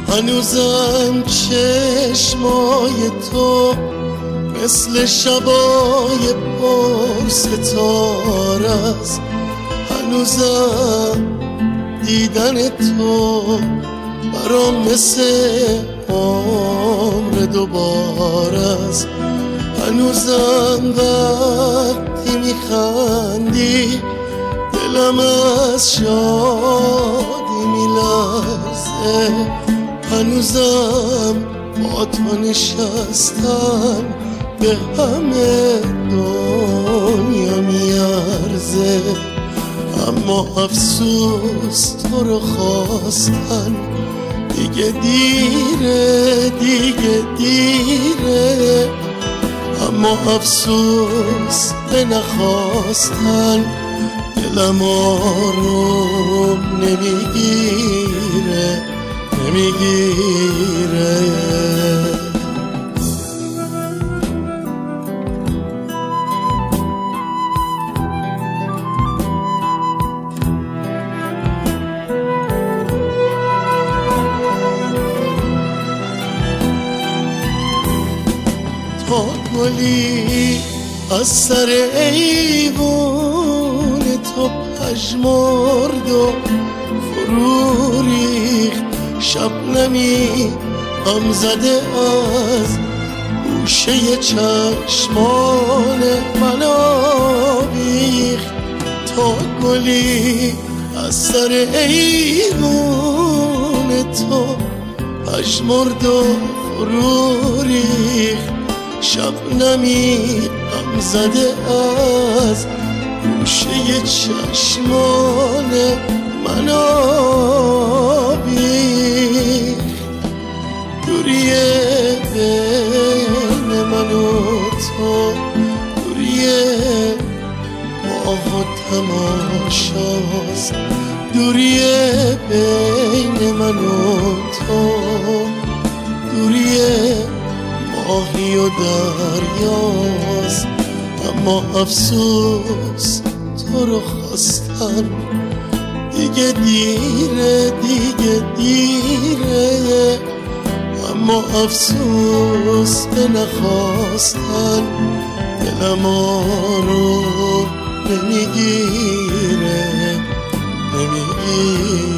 هنوزم چشمای تو مثل شبای پر ستاره است. هنوزم دیدن تو برام مثل عمر دوباره است. هنوزم وقتی میخندی دلم از شادی میلرزه. هنوزم با تو نشستم به همه دنیا میارزه. اما افسوس تو رو خواستن دیگه دیره، دیگه دیره. اما افسوس به نخواستن دلم آروم نمیگیره، نمیگیره. تا گلی از سر ایوون تو پژمرد و فرو ریخت. شبنمی غم زده از گوشه چشمان من آویخت. تا گلی از سر ایوون تو پژمرد و فرو ریخت. شبنمی غم زده از گوشه چشمان من آویخت. دوریه بین من و تو، دوریه ماه و تماشاست. دوریه بین من و تو، دوریه ماهی و دریاست. اما افسوس تو رو خواستن دیگه دیره، دیگه دیره. اما افسوس به نخواستن دلم آروم نمیگیره، نمیگیره.